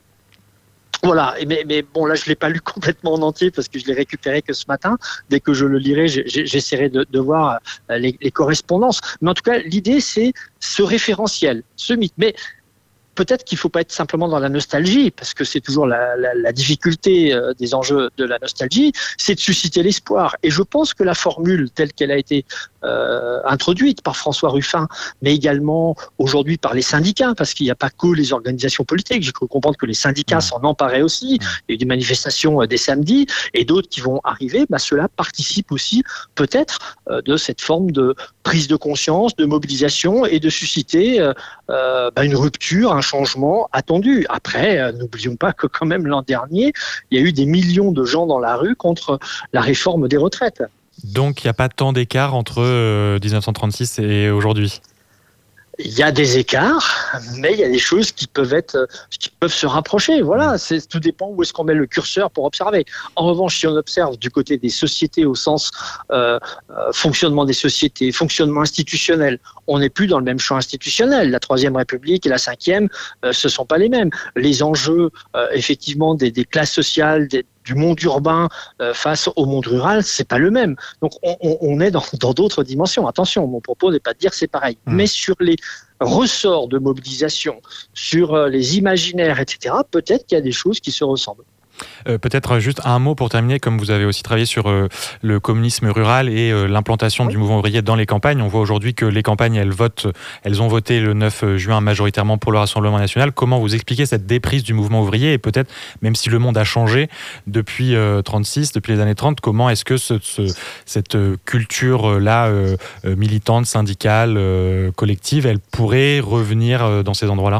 Voilà, mais, mais bon, là je l'ai pas lu complètement en entier parce que je l'ai récupéré que ce matin. Dès que je le lirai, j'essaierai de, de voir les, les correspondances. Mais en tout cas, l'idée c'est ce référentiel, ce mythe. Mais peut-être qu'il ne faut pas être simplement dans la nostalgie, parce que c'est toujours la, la, la difficulté euh, des enjeux de la nostalgie, c'est de susciter l'espoir. Et je pense que la formule telle qu'elle a été euh, introduite par François Ruffin, mais également aujourd'hui par les syndicats, parce qu'il n'y a pas que les organisations politiques, j'ai cru comprendre que les syndicats mmh. s'en emparaient aussi, mmh. il y a eu des manifestations euh, dès samedi, et d'autres qui vont arriver, bah, cela participe aussi peut-être euh, de cette forme de prise de conscience, de mobilisation, et de susciter euh, euh, bah, une rupture, un changement attendu. Après, euh, n'oublions pas que quand même l'an dernier, il y a eu des millions de gens dans la rue contre la réforme des retraites. Donc il n'y a pas tant d'écart entre euh, dix-neuf cent trente-six et aujourd'hui? Il y a des écarts, mais il y a des choses qui peuvent être, qui peuvent se rapprocher. Voilà, c'est, tout dépend où est-ce qu'on met le curseur pour observer. En revanche, si on observe du côté des sociétés au sens euh, euh, fonctionnement des sociétés, fonctionnement institutionnel, on n'est plus dans le même champ institutionnel. La Troisième République et la Cinquième, euh, ce sont pas les mêmes. Les enjeux, euh, effectivement, des, des classes sociales, des du monde urbain euh, face au monde rural, c'est pas le même. Donc on, on, on est dans, dans d'autres dimensions. Attention, mon propos n'est pas de dire que c'est pareil. Mmh. Mais sur les ressorts de mobilisation, sur euh, les imaginaires, et cetera, peut-être qu'il y a des choses qui se ressemblent. Euh, peut-être juste un mot pour terminer, comme vous avez aussi travaillé sur euh, le communisme rural et euh, l'implantation oui. du mouvement ouvrier dans les campagnes. On voit aujourd'hui que les campagnes, elles votent, elles ont voté le neuf juin majoritairement pour le Rassemblement national. Comment vous expliquez cette déprise du mouvement ouvrier et peut-être, même si le monde a changé depuis euh, trente-six, depuis les années trente, comment est-ce que ce, ce, cette culture-là euh, militante, syndicale, euh, collective, elle pourrait revenir euh, dans ces endroits-là ?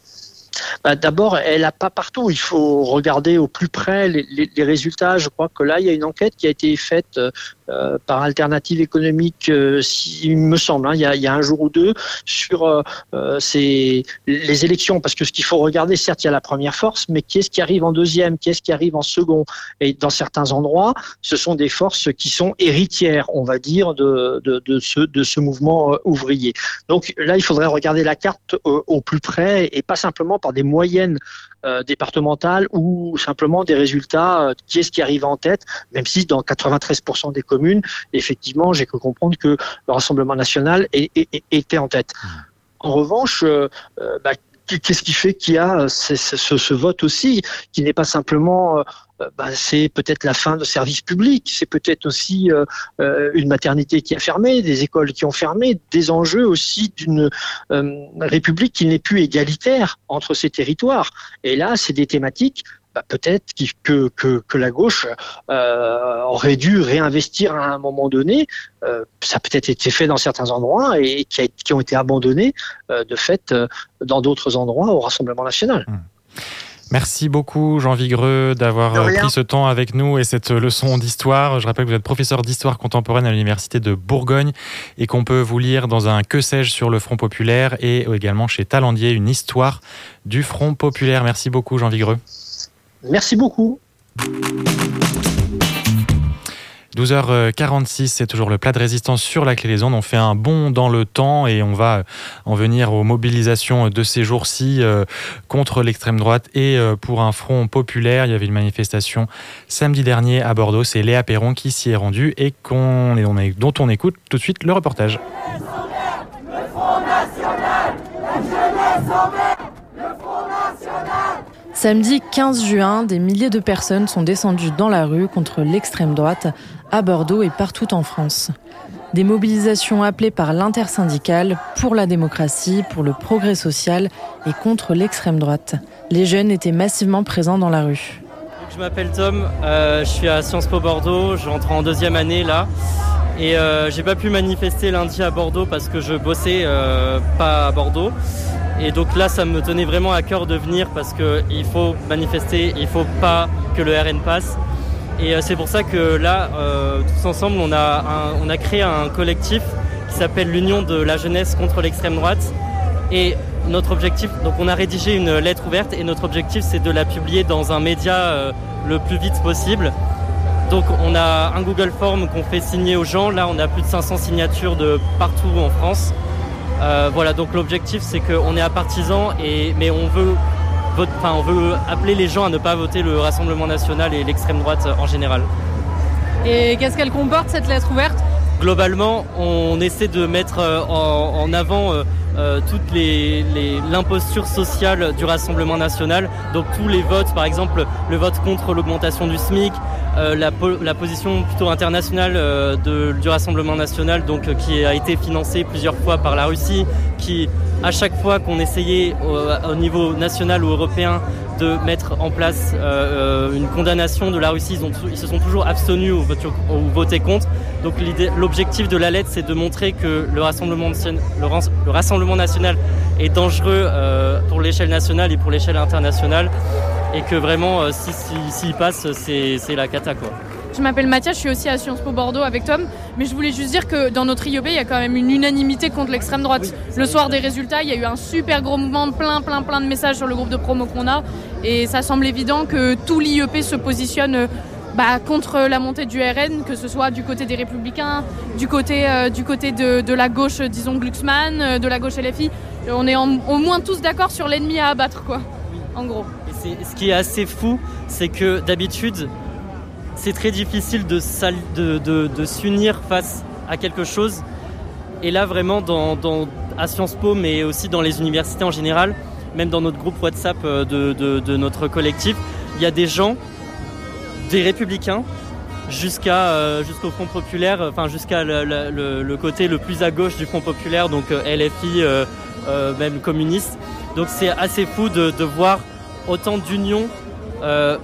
Bah, d'abord, elle n'a pas partout. Il faut regarder au plus près les, les, les résultats. Je crois que là, il y a une enquête qui a été faite euh, par Alternative économique, euh, si, il me semble, hein, il, y a, il y a un jour ou deux, sur euh, ces, les élections. Parce que ce qu'il faut regarder, certes, il y a la première force, mais qui est-ce qui arrive en deuxième, qui est-ce qui arrive en second. Et dans certains endroits, ce sont des forces qui sont héritières, on va dire, de, de, de, ce, de ce mouvement euh, ouvrier. Donc là, il faudrait regarder la carte euh, au plus près et pas simplement par des moyennes euh, départementales ou simplement des résultats, euh, qui est-ce qui arrive en tête, même si dans quatre-vingt-treize pour cent des communes, effectivement, j'ai cru comprendre que le Rassemblement national est, est, est, était en tête. En revanche, euh, euh, bah, qu'est-ce qui fait qu'il y a ce, ce, ce vote aussi, qui n'est pas simplement... Euh, bah, c'est peut-être la fin de services publics, c'est peut-être aussi euh, euh, une maternité qui a fermé, des écoles qui ont fermé, des enjeux aussi d'une euh, république qui n'est plus égalitaire entre ces territoires. Et là, c'est des thématiques bah, peut-être que, que, que la gauche euh, aurait dû réinvestir à un moment donné. Euh, ça a peut-être été fait dans certains endroits et qui, a, qui ont été abandonnés euh, de fait euh, dans d'autres endroits au Rassemblement national. Mmh. Merci beaucoup Jean Vigreux d'avoir pris ce temps avec nous et cette leçon d'histoire. Je rappelle que vous êtes professeur d'histoire contemporaine à l'Université de Bourgogne et qu'on peut vous lire dans un Que sais-je sur le Front populaire et également chez Talandier, une histoire du Front populaire. Merci beaucoup Jean Vigreux. Merci beaucoup. douze heures quarante-six, c'est toujours le plat de résistance sur la clé des ondes. On fait un bond dans le temps et on va en venir aux mobilisations de ces jours-ci euh, contre l'extrême droite et euh, pour un front populaire. Il y avait une manifestation samedi dernier à Bordeaux. C'est Léa Perron qui s'y est rendue et qu'on, et on a, dont on écoute tout de suite le reportage. Le Front National, la jeunesse en vert, le Front National. Samedi quinze juin, des milliers de personnes sont descendues dans la rue contre l'extrême droite à Bordeaux et partout en France. Des mobilisations appelées par l'intersyndicale pour la démocratie, pour le progrès social et contre l'extrême droite. Les jeunes étaient massivement présents dans la rue. Je m'appelle Tom, euh, je suis à Sciences Po Bordeaux, je rentre en deuxième année là. Et euh, j'ai pas pu manifester lundi à Bordeaux parce que je bossais euh, pas à Bordeaux. Et donc là, ça me tenait vraiment à cœur de venir parce qu'il faut manifester, il faut pas que le R N passe. Et euh, c'est pour ça que là, euh, tous ensemble, on a, un, on a créé un collectif qui s'appelle l'Union de la jeunesse contre l'extrême droite. Et notre objectif, donc on a rédigé une lettre ouverte et notre objectif, c'est de la publier dans un média euh, le plus vite possible. Donc on a un Google Form qu'on fait signer aux gens. Là, on a plus de cinq cents signatures de partout en France. Euh, voilà, donc l'objectif, c'est qu'on est à partisans, et, mais on veut, vote, enfin, on veut appeler les gens à ne pas voter le Rassemblement national et l'extrême droite en général. Et qu'est-ce qu'elle comporte, cette lettre ouverte ? Globalement, on essaie de mettre en, en avant euh, euh, toute les, les, l'imposture sociale du Rassemblement national. Donc tous les votes, par exemple le vote contre l'augmentation du SMIC, euh, la, po- la position plutôt internationale euh, de, du Rassemblement national, donc euh, qui a été financée plusieurs fois par la Russie, qui à chaque fois qu'on essayait au, au niveau national ou européen de mettre en place euh, une condamnation de la Russie, ils, ont, ils se sont toujours abstenus ou, voté, ou voté contre. Donc l'idée, l'objectif de la lettre, c'est de montrer que le Rassemblement, le, le Rassemblement national est dangereux euh, pour l'échelle nationale et pour l'échelle internationale, et que vraiment, euh, si, si, s'il passe, c'est, c'est la cata, quoi. Je m'appelle Mathias, je suis aussi à Sciences Po Bordeaux avec Tom, mais je voulais juste dire que dans notre I E P, il y a quand même une unanimité contre l'extrême droite. Oui, le soir des résultats, il y a eu un super gros mouvement, plein, plein, plein de messages sur le groupe de promo qu'on a, et ça semble évident que tout l'I E P se positionne bah, contre la montée du R N, que ce soit du côté des Républicains, du côté, euh, du côté de, de la gauche, disons Glucksmann, de la gauche L F I. On est en, au moins tous d'accord sur l'ennemi à abattre, quoi, en gros. Et c'est, ce qui est assez fou, c'est que d'habitude, c'est très difficile de, de, de, de s'unir face à quelque chose. Et là, vraiment, dans, dans, à Sciences Po, mais aussi dans les universités en général, même dans notre groupe WhatsApp de, de, de notre collectif, il y a des gens, des républicains, jusqu'à, euh, jusqu'au Front Populaire, enfin jusqu'à le, le, le côté le plus à gauche du Front Populaire, donc euh, L F I, euh, euh, même communiste. Donc c'est assez fou de, de voir autant d'union euh,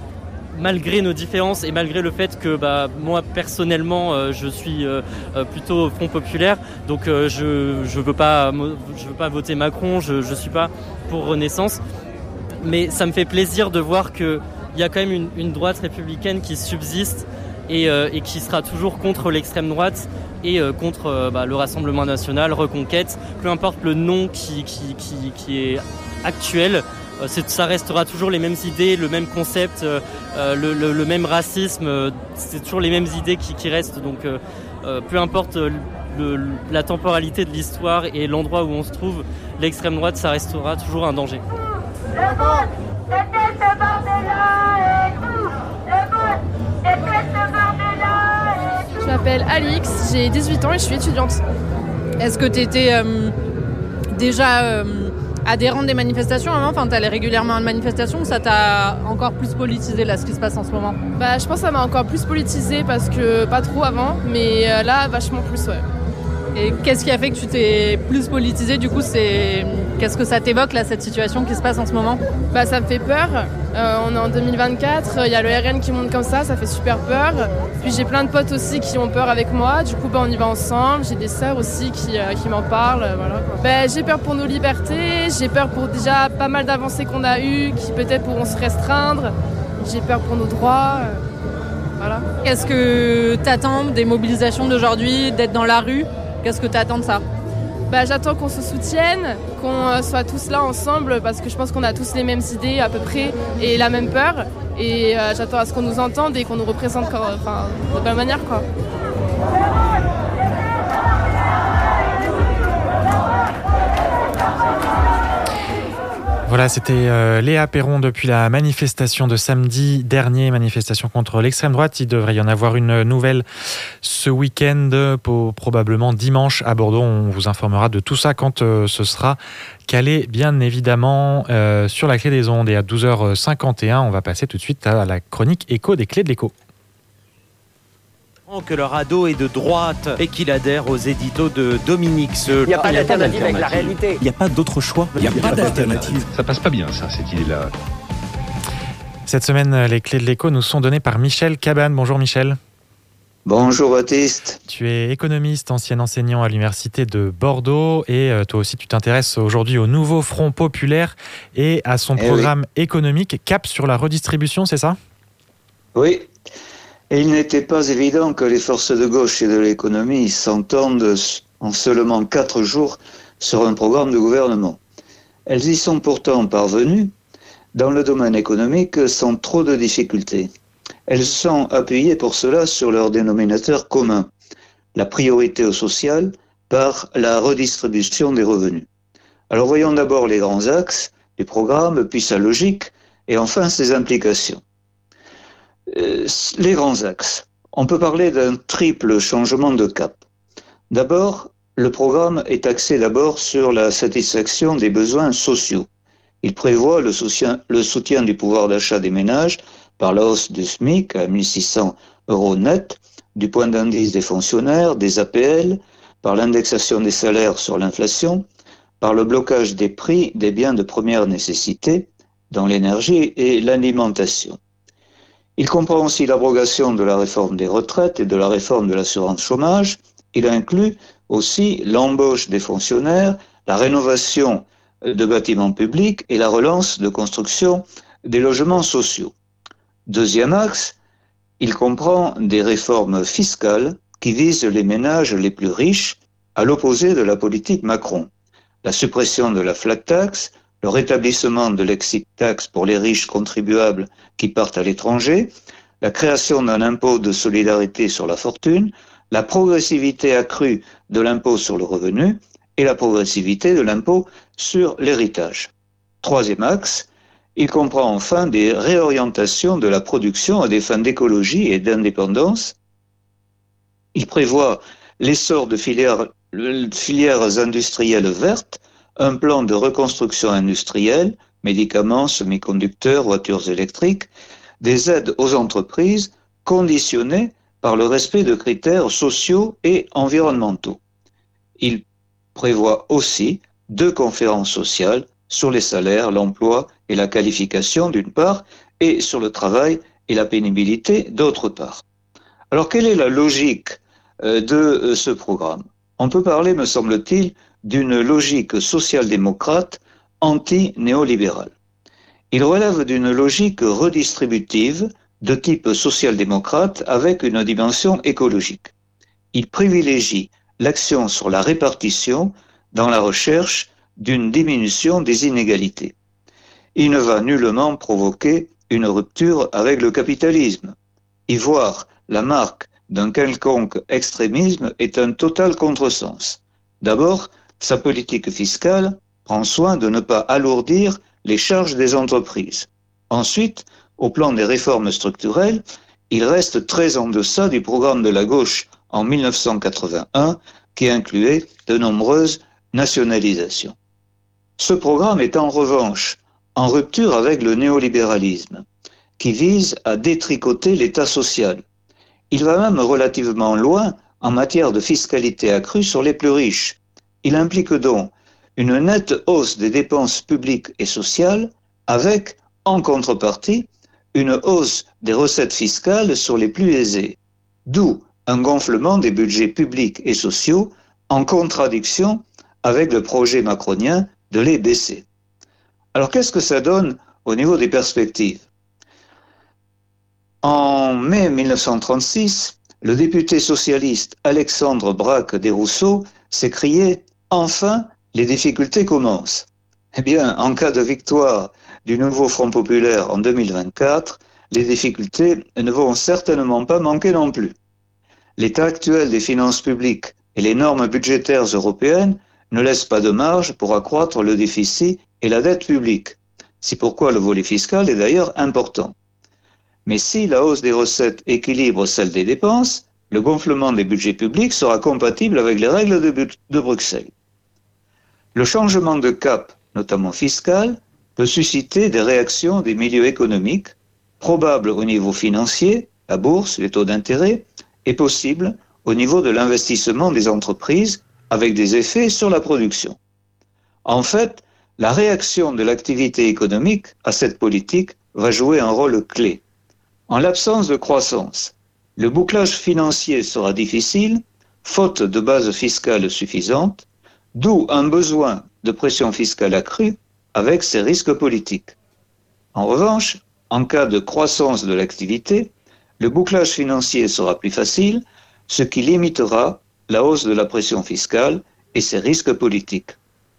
malgré nos différences et malgré le fait que bah, moi personnellement euh, je suis euh, plutôt au Front Populaire, donc euh, je je veux pas je veux pas voter Macron, je je suis pas pour Renaissance, mais ça me fait plaisir de voir que il y a quand même une, une droite républicaine qui subsiste et, euh, et qui sera toujours contre l'extrême droite et euh, contre euh, bah, le Rassemblement National, Reconquête, peu importe le nom qui qui qui, qui est actuel. C'est, ça restera toujours les mêmes idées, le même concept, euh, le, le, le même racisme, euh, c'est toujours les mêmes idées qui, qui restent. Donc euh, euh, peu importe le, le, la temporalité de l'histoire et l'endroit où on se trouve, l'extrême droite, ça restera toujours un danger. Le vote, c'était ce bordel-là et tout. Le vote, c'était ce bordel-là et tout. Je m'appelle Alix, j'ai dix-huit ans et je suis étudiante. Est-ce que tu étais euh, déjà... Euh... adhérente des manifestations avant, enfin t'allais régulièrement à une manifestation ou ça t'a encore plus politisé là ce qui se passe en ce moment? Bah je pense que ça m'a encore plus politisé parce que pas trop avant, mais euh, là vachement plus ouais. Et qu'est-ce qui a fait que tu t'es plus politisé du coup c'est... Qu'est-ce que ça t'évoque là cette situation qui se passe en ce moment? Bah ça me fait peur, euh, on est en deux mille vingt-quatre, il y a le R N qui monte comme ça, ça fait super peur. Puis j'ai plein de potes aussi qui ont peur avec moi, du coup bah, on y va ensemble, j'ai des sœurs aussi qui, euh, qui m'en parlent, euh, voilà. Bah, j'ai peur pour nos libertés, j'ai peur pour déjà pas mal d'avancées qu'on a eues, qui peut-être pourront se restreindre, j'ai peur pour nos droits, euh, voilà. Qu'est-ce que t'attends des mobilisations d'aujourd'hui, d'être dans la rue? Qu'est-ce que t'attends de ça? Bah, j'attends qu'on se soutienne, qu'on soit tous là ensemble parce que je pense qu'on a tous les mêmes idées à peu près et la même peur. Et euh, j'attends à ce qu'on nous entende et qu'on nous représente enfin, de bonne manière, quoi. Voilà, c'était euh, Léa Perron depuis la manifestation de samedi dernier, manifestation contre l'extrême droite. Il devrait y en avoir une nouvelle ce week-end, pour, probablement dimanche à Bordeaux. On vous informera de tout ça quand euh, ce sera calé, bien évidemment, euh, sur la clé des ondes. Et à douze heures cinquante et un, on va passer tout de suite à la chronique écho des clés de l'écho. Que leur ado est de droite et qu'il adhère aux éditos de Dominique Seul. Il n'y a pas d'alternative avec la réalité. Il n'y a pas d'autre choix. Il n'y a pas d'alternative. Ça passe pas bien, ça, cette idée-là. Cette semaine, les clés de l'écho nous sont données par Michel Cabane. Bonjour Michel. Bonjour Baptiste. Tu es économiste, ancien enseignant à l'université de Bordeaux et euh, toi aussi tu t'intéresses aujourd'hui au nouveau Front Populaire et à son eh programme oui. économique Cap sur la redistribution, c'est ça ? Oui. Et il n'était pas évident que les forces de gauche et de l'économie s'entendent en seulement quatre jours sur un programme de gouvernement. Elles y sont pourtant parvenues dans le domaine économique sans trop de difficultés. Elles sont appuyées pour cela sur leur dénominateur commun, la priorité au social par la redistribution des revenus. Alors voyons d'abord les grands axes du programme, puis sa logique, et enfin ses implications. Euh, les grands axes. On peut parler d'un triple changement de cap. D'abord, le programme est axé d'abord sur la satisfaction des besoins sociaux. Il prévoit le soutien, le soutien du pouvoir d'achat des ménages par la hausse du SMIC à mille six cents euros net, du point d'indice des fonctionnaires, des A P L, par l'indexation des salaires sur l'inflation, par le blocage des prix des biens de première nécessité dans l'énergie et l'alimentation. Il comprend aussi l'abrogation de la réforme des retraites et de la réforme de l'assurance chômage. Il inclut aussi l'embauche des fonctionnaires, la rénovation de bâtiments publics et la relance de construction des logements sociaux. Deuxième axe, il comprend des réformes fiscales qui visent les ménages les plus riches, à l'opposé de la politique Macron. La suppression de la flat tax, le rétablissement de l'exit tax pour les riches contribuables qui partent à l'étranger, la création d'un impôt de solidarité sur la fortune, la progressivité accrue de l'impôt sur le revenu et la progressivité de l'impôt sur l'héritage. Troisième axe, Il comprend enfin des réorientations de la production à des fins d'écologie et d'indépendance. Il prévoit l'essor de filières, filières industrielles vertes, un plan de reconstruction industrielle, médicaments, semi-conducteurs, voitures électriques, des aides aux entreprises conditionnées par le respect de critères sociaux et environnementaux. Il prévoit aussi deux conférences sociales sur les salaires, l'emploi et la qualification d'une part, et sur le travail et la pénibilité d'autre part. Alors quelle est la logique de ce programme ? On peut parler, me semble-t-il, d'une logique social-démocrate anti-néolibérale. Il relève d'une logique redistributive de type social-démocrate avec une dimension écologique. Il privilégie l'action sur la répartition dans la recherche d'une diminution des inégalités. Il ne va nullement provoquer une rupture avec le capitalisme. Y voir la marque d'un quelconque extrémisme est un total contresens. D'abord, sa politique fiscale prend soin de ne pas alourdir les charges des entreprises. Ensuite, au plan des réformes structurelles, il reste très en deçà du programme de la gauche en mille neuf cent quatre-vingt-un qui incluait de nombreuses nationalisations. Ce programme est en revanche en rupture avec le néolibéralisme, qui vise à détricoter l'État social. Il va même relativement loin en matière de fiscalité accrue sur les plus riches. Il implique donc une nette hausse des dépenses publiques et sociales avec, en contrepartie, une hausse des recettes fiscales sur les plus aisés, d'où un gonflement des budgets publics et sociaux en contradiction avec le projet macronien de les baisser. Alors qu'est-ce que ça donne au niveau des perspectives ? En mai mille neuf cent trente-six, le député socialiste Alexandre Braque-Desrousseaux s'écriait « Enfin, les difficultés commencent ». Eh bien, en cas de victoire du nouveau Front populaire en deux mille vingt-quatre, les difficultés ne vont certainement pas manquer non plus. L'état actuel des finances publiques et les normes budgétaires européennes ne laissent pas de marge pour accroître le déficit et la dette publique. C'est pourquoi le volet fiscal est d'ailleurs important. Mais si la hausse des recettes équilibre celle des dépenses, le gonflement des budgets publics sera compatible avec les règles de, de Bruxelles. Le changement de cap, notamment fiscal, peut susciter des réactions des milieux économiques, probables au niveau financier, la bourse, les taux d'intérêt, et possibles au niveau de l'investissement des entreprises, avec des effets sur la production. En fait, la réaction de l'activité économique à cette politique va jouer un rôle clé. En l'absence de croissance, le bouclage financier sera difficile, faute de base fiscale suffisante, d'où un besoin de pression fiscale accrue avec ses risques politiques. En revanche, en cas de croissance de l'activité, le bouclage financier sera plus facile, ce qui limitera la hausse de la pression fiscale et ses risques politiques.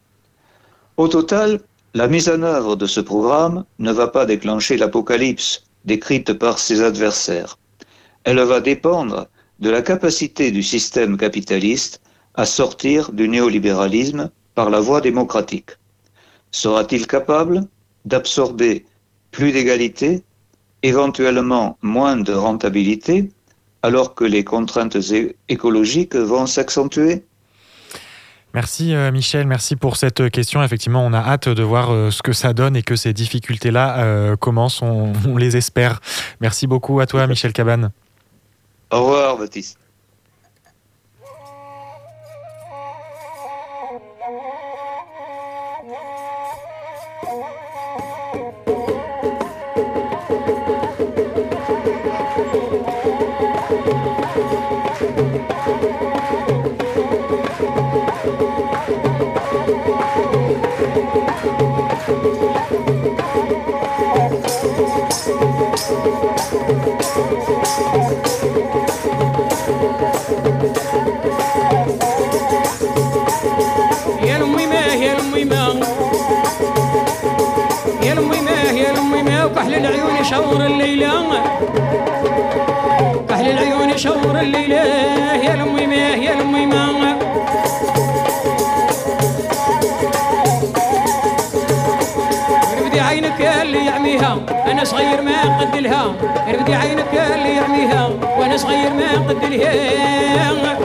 Au total, la mise en œuvre de ce programme ne va pas déclencher l'apocalypse décrite par ses adversaires. Elle va dépendre de la capacité du système capitaliste à sortir du néolibéralisme par la voie démocratique. Sera-t-il capable d'absorber plus d'égalité, éventuellement moins de rentabilité, alors que les contraintes écologiques vont s'accentuer ? Merci Michel, merci pour cette question. Effectivement, on a hâte de voir ce que ça donne et que ces difficultés-là euh, commencent, on, on les espère. Merci beaucoup à toi Michel Cabane. Au revoir Baptiste. كحل العيون شور الليلة كحل العيون شور الليلة يا لمي ما يا لمي ما بدي عينك اللي يحميها انا صغير ما قد لها ربدي عينك اللي يحميها وانا صغير ما قد لها.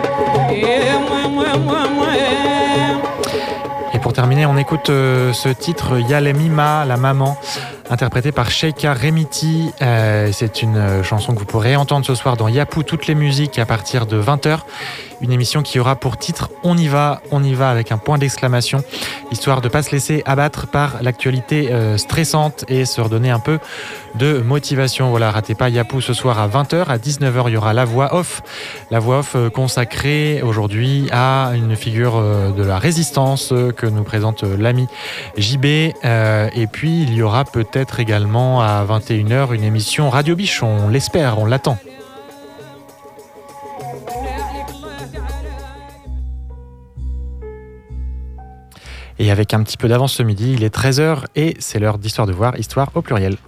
Et pour terminer, on écoute euh, ce titre Yale Mima, la maman, interprété par Sheikha Remiti. Euh, c'est une chanson que vous pourrez entendre ce soir dans Yapou, toutes les musiques à partir de vingt heures. Une émission qui aura pour titre On y va, on y va avec un point d'exclamation, histoire de ne pas se laisser abattre par l'actualité euh, stressante et se redonner un peu de motivation. Voilà, ratez pas Yapou ce soir à vingt heures. À dix-neuf heures, il y aura la voix off. La voix off euh, consacrée aujourd'hui à une figure euh, de la résistance euh, que nous présente euh, l'ami J B. Euh, et puis, il y aura peut-être également à vingt et une heures une émission Radio Biche. On l'espère, on l'attend. Et avec un petit peu d'avance ce midi, il est treize heures et c'est l'heure d'Histoire de voir, Histoire au pluriel.